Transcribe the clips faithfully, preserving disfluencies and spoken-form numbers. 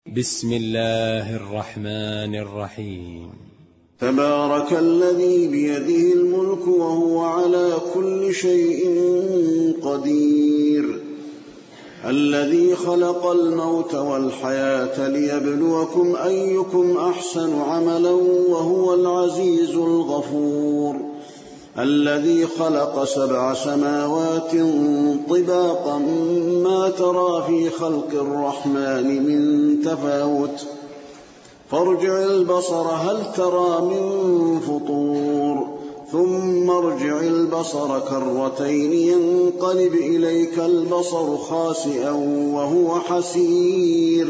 بسم الله الرحمن الرحيم. تبارك الذي بيده الملك وهو على كل شيء قدير، الذي خلق الموت والحياة ليبلوكم أيكم أحسن عملا وهو العزيز الغفور، الذي خلق سبع سماوات طباقا ما ترى في خلق الرحمن من تفاوت، فارجع البصر هل ترى من فطور، ثم ارجع البصر كرتين ينقلب إليك البصر خاسئا وهو حسير.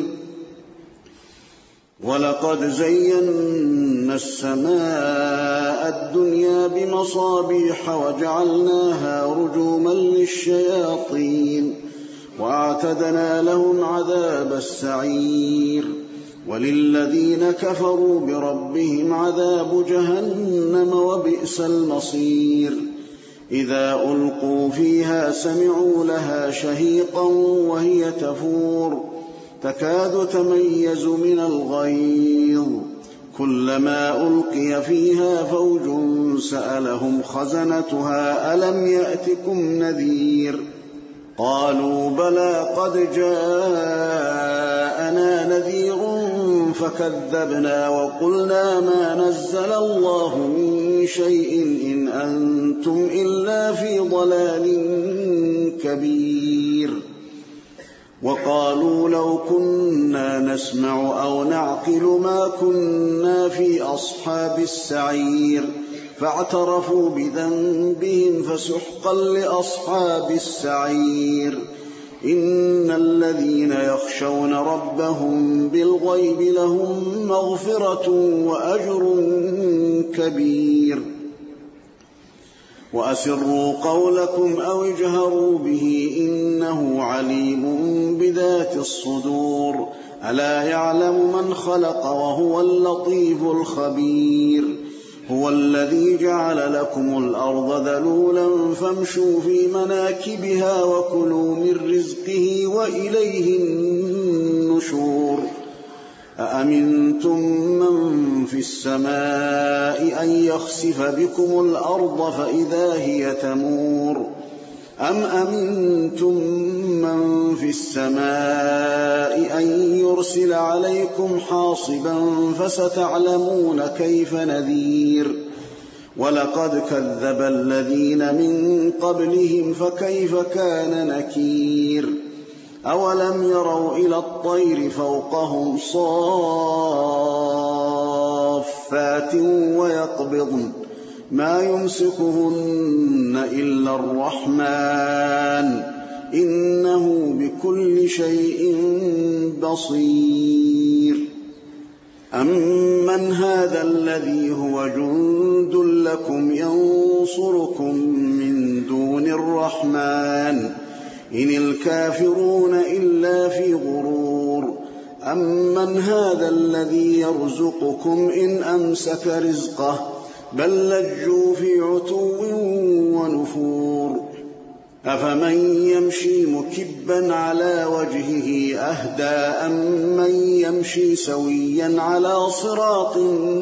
ولقد زينا السماء الدنيا بمصابيح وجعلناها رجوما للشياطين وأعتدنا لهم عذاب السعير. وللذين كفروا بربهم عذاب جهنم وبئس المصير. إذا ألقوا فيها سمعوا لها شهيقا وهي تفور تكاد تميز من الغيظ، كلما ألقي فيها فوج سألهم خزنتها ألم يأتكم نذير، قالوا بلى قد جاءنا نذير فكذبنا وقلنا ما نزل الله من شيء إن أنتم إلا في ضلال كبير. وقالوا لو كنا نسمع أو نعقل ما كنا في أصحاب السعير، فاعترفوا بذنبهم فسحقا لأصحاب السعير. إن الذين يخشون ربهم بالغيب لهم مغفرة وأجر كبير. وأسروا قولكم أو اجهروا به إنه عليم بذات الصدور، ألا يعلم من خلق وهو اللطيف الخبير. هو الذي جعل لكم الأرض ذلولا فامشوا في مناكبها وكلوا من رزقه وإليه النشور. أأمنتم من في السماء أن يخسف بكم الأرض فإذا هي تمور، أم أمنتم من في السماء أن يرسل عليكم حاصبا فستعلمون كيف نذير. ولقد كذب الذين من قبلهم فكيف كان نكير. أولم يروا إلى الطير فوقهم صافات ويقبضن ما يمسكهن إلا الرحمن إنه بكل شيء بصير. أمن هذا الذي هو جند لكم ينصركم من دون الرحمن إن الكافرون إلا في غرور. أمن هذا الذي يرزقكم إن أمسك رزقه بل لجوا في عتو ونفور. أفمن يمشي مكبا على وجهه أهدى أمن يمشي سويا على صراط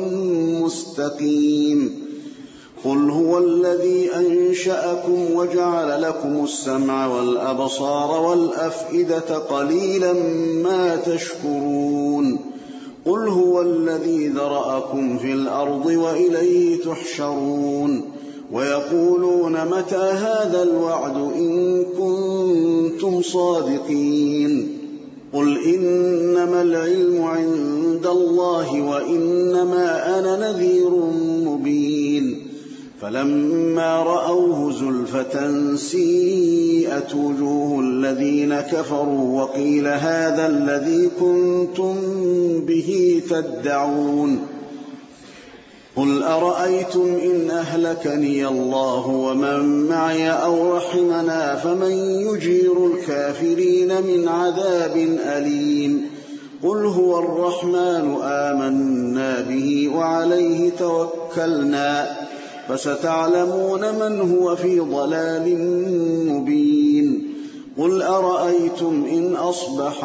مستقيم. قل هو الذي أنشأكم وجعل لكم السمع والأبصار والأفئدة قليلا ما تشكرون. قل هو الذي ذرأكم في الأرض وإليه تحشرون. ويقولون متى هذا الوعد إن كنتم صادقين. قل إنما العلم عند الله وإنما أنا نذير مبين. فلما رأوه زلفة سيئت وجوه الذين كفروا وقيل هذا الذي كنتم به تدعون. قل أرأيتم إن أهلكني الله ومن معي أو رحمنا فمن يجير الكافرين من عذاب أليم. قل هو الرحمن آمنا به وعليه توكلنا فستعلمون من هو في ضلال مبين. قل أرأيتم إن أصبح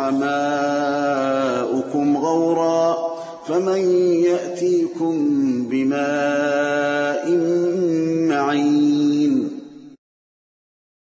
ماؤكم غورا فمن يأتيكم بماء